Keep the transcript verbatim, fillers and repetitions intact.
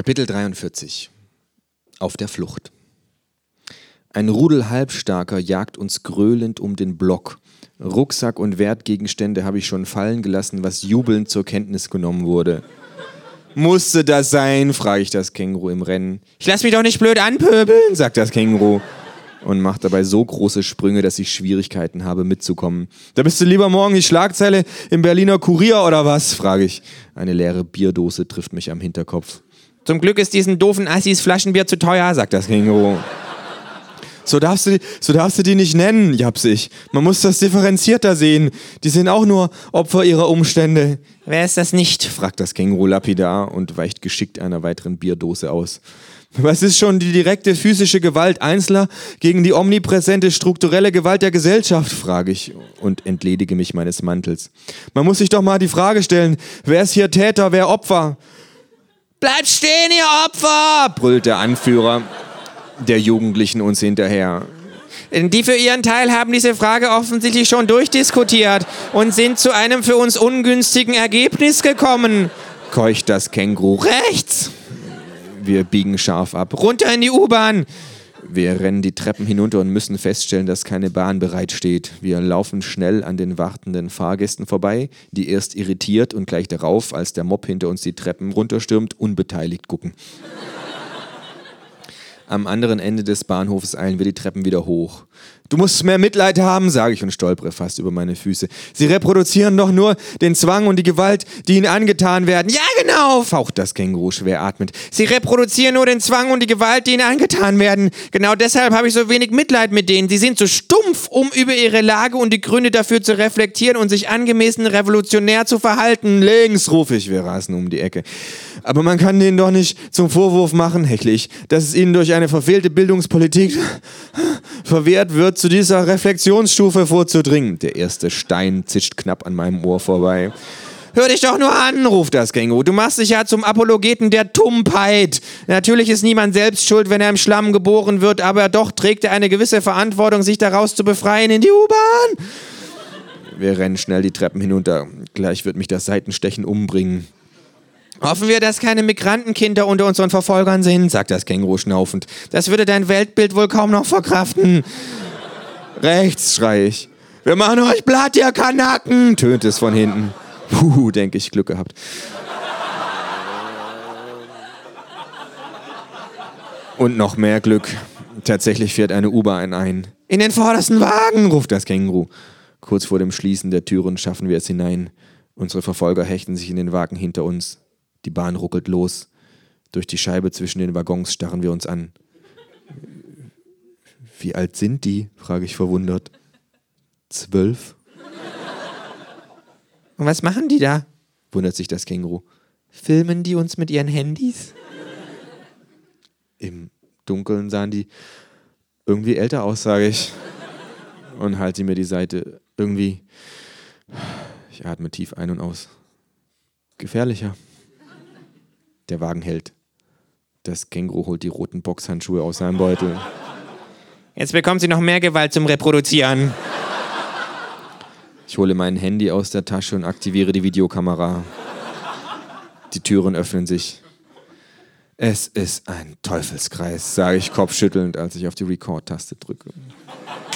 Kapitel dreiundvierzig. Auf der Flucht. Ein Rudel Halbstarker jagt uns gröhlend um den Block. Rucksack und Wertgegenstände habe ich schon fallen gelassen, was jubelnd zur Kenntnis genommen wurde. Musste das sein, frage ich das Känguru im Rennen. Ich lass mich doch nicht blöd anpöbeln, sagt das Känguru. Und macht dabei so große Sprünge, dass ich Schwierigkeiten habe mitzukommen. Da bist du lieber morgen die Schlagzeile im Berliner Kurier oder was, frage ich. Eine leere Bierdose trifft mich am Hinterkopf. Zum Glück ist diesen doofen Assis Flaschenbier zu teuer, sagt das Känguru. So darfst du, so darfst du die nicht nennen, japs ich. Man muss das differenzierter sehen. Die sind auch nur Opfer ihrer Umstände. Wer ist das nicht? Fragt das Känguru lapidar und weicht geschickt einer weiteren Bierdose aus. Was ist schon die direkte physische Gewalt Einzelner gegen die omnipräsente strukturelle Gewalt der Gesellschaft, frage ich und entledige mich meines Mantels. Man muss sich doch mal die Frage stellen, wer ist hier Täter, wer Opfer? Bleibt stehen, ihr Opfer, brüllt der Anführer der Jugendlichen uns hinterher. Die für ihren Teil haben diese Frage offensichtlich schon durchdiskutiert und sind zu einem für uns ungünstigen Ergebnis gekommen, keucht das Känguru. Rechts! Wir biegen scharf ab. Runter in die U-Bahn! Wir rennen die Treppen hinunter und müssen feststellen, dass keine Bahn bereitsteht. Wir laufen schnell an den wartenden Fahrgästen vorbei, die erst irritiert und gleich darauf, als der Mob hinter uns die Treppen runterstürmt, unbeteiligt gucken. Am anderen Ende des Bahnhofes eilen wir die Treppen wieder hoch. Du musst mehr Mitleid haben, sage ich und stolpere fast über meine Füße. Sie reproduzieren doch nur den Zwang und die Gewalt, die ihnen angetan werden. Ja, genau, faucht das Känguru schwer atmend. Sie reproduzieren nur den Zwang und die Gewalt, die ihnen angetan werden. Genau deshalb habe ich so wenig Mitleid mit denen. Sie sind zu stumpf, um über ihre Lage und die Gründe dafür zu reflektieren und sich angemessen revolutionär zu verhalten. Links, rufe ich, wir rasen um die Ecke. Aber man kann denen doch nicht zum Vorwurf machen, hechle ich, dass es ihnen durch eine verfehlte Bildungspolitik verwehrt wird, zu dieser Reflexionsstufe vorzudringen. Der erste Stein zischt knapp an meinem Ohr vorbei. Hör dich doch nur an, ruft das Känguru. Du machst dich ja zum Apologeten der Tumpheit. Natürlich ist niemand selbst schuld, wenn er im Schlamm geboren wird, aber doch trägt er eine gewisse Verantwortung, sich daraus zu befreien in die U-Bahn. Wir rennen schnell die Treppen hinunter. Gleich wird mich das Seitenstechen umbringen. Hoffen wir, dass keine Migrantenkinder unter unseren Verfolgern sind, sagt das Känguru schnaufend. Das würde dein Weltbild wohl kaum noch verkraften. Rechts, schrei ich. Wir machen euch platt, ihr Kanaken, tönt es von hinten. Puh, denke ich, Glück gehabt. Und noch mehr Glück. Tatsächlich fährt eine U-Bahn ein. In den vordersten Wagen, ruft das Känguru. Kurz vor dem Schließen der Türen schaffen wir es hinein. Unsere Verfolger hechten sich in den Wagen hinter uns. Die Bahn ruckelt los. Durch die Scheibe zwischen den Waggons starren wir uns an. Wie alt sind die? Frage ich verwundert. Zwölf? Und was machen die da? Wundert sich das Känguru. Filmen die uns mit ihren Handys? Im Dunkeln sahen die irgendwie älter aus, sage ich. Und halte mir die Seite irgendwie. Ich atme tief ein und aus. Gefährlicher. Der Wagen hält. Das Känguru holt die roten Boxhandschuhe aus seinem Beutel. Jetzt bekommt sie noch mehr Gewalt zum Reproduzieren. Ich hole mein Handy aus der Tasche und aktiviere die Videokamera. Die Türen öffnen sich. Es ist ein Teufelskreis, sage ich kopfschüttelnd, als ich auf die Record-Taste drücke.